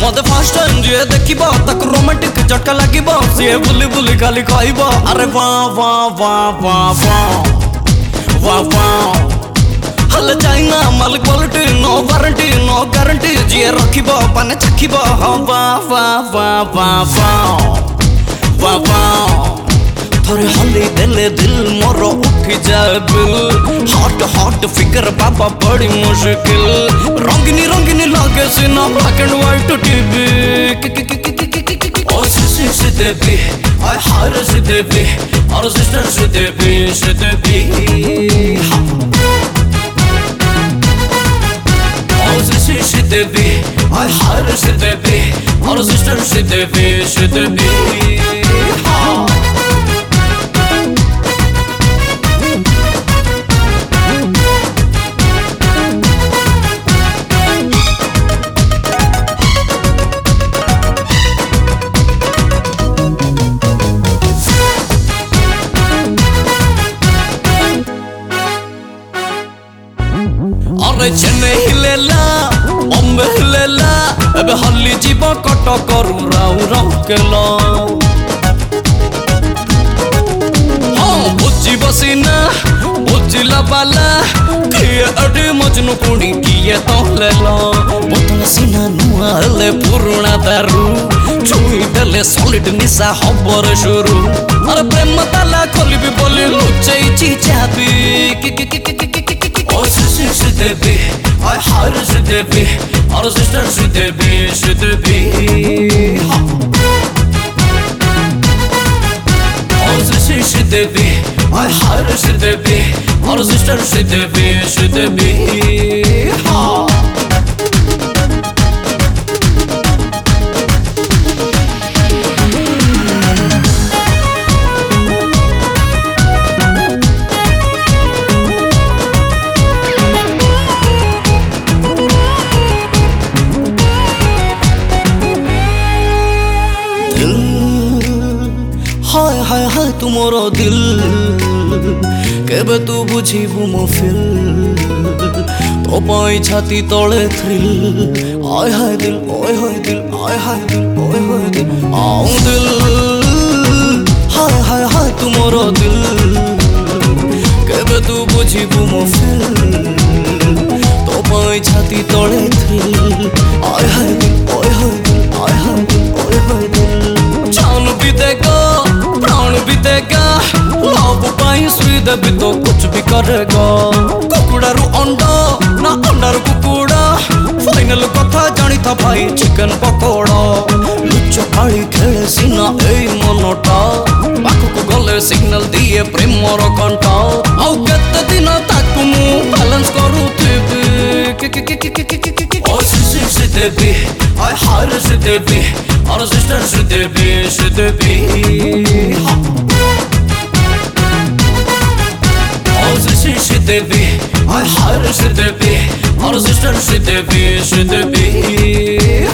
मत first time जे देखिबो तक romantic झटका लागिबो से बुली बुली खाली कहइबो अरे वाह वाह वाह वाह वाह वाह वाह हल चाइना माल quality no warranty no guarantee जे रखिबो पाने चखिबो वाह वाह वाह वाह वाह वाह वाह थोड़े हल्दी दिले दिल मोरो उठ जाए बिल हॉट हॉट फिकर बाबा बड़ी मुश्किल रंगीनी रंगीनी लागे सीना ब्लैक एंड व्हाइट टीवी ओ सी देवी आई हार सी देवी और सिस्टर सी देवी ओ सी देवी आई हार सी देवी और सिस्टर सी देवी अरे चेन्नई हिलेला बॉम्बे हिलेला एबे हल्ली जीव कटक राउ राउ केला हाँ बुझी बसीना बुझिला बाला किए अडी मजनू कुणी किए तहलेला बोतल सीना नुआ हेले पुरुणा दारू छुई देले सॉलिड निशा हबर शुरू अरे प्रेम ताला खोलिबी बोली लुचैची चाबी ओ सी देवी आई हार सी देवी और सिस्टर सी देवी ओ सी देवी आई हार सी देवी और सिस्टर सी देवी हाँ हाय हाय हाय तुमरो दिल केबे तू बुझीबू मो फिल तो पाई छाती तले थ्रिल हाय हाय दिल ओए हाय दिल हाय हाय दिल ओए हाय दिल आऊं दिल हाय हाय हाय तुमरो दिल केबे तू बुझीबू मो फिल तो पाई छाती तले थ्रिल हाय हाय दिल ओए हाय दिल हाय हाय दिल ओए हाय दिल जान भी देगा प्राण भी देगा लव पाई श्री देवी तो कुछ भी करेगा कुकुड़ा रु अंडा ना अंडा रु कुकुड़ा फाइनल कथा जानी था भाई चिकन पकोड़ा लुच्च काली खेले सीना ए मनटा पाखक गले सिग्नल दिए प्रेम मोर कंटा आउ केते दिन ताकू मु बैलेंस करूथिबी ओ सी देवी आई हार सी देवी और सिस्टर सी देवी ओ सी देवी आई हार सी देवी और सिस्टर सी देवी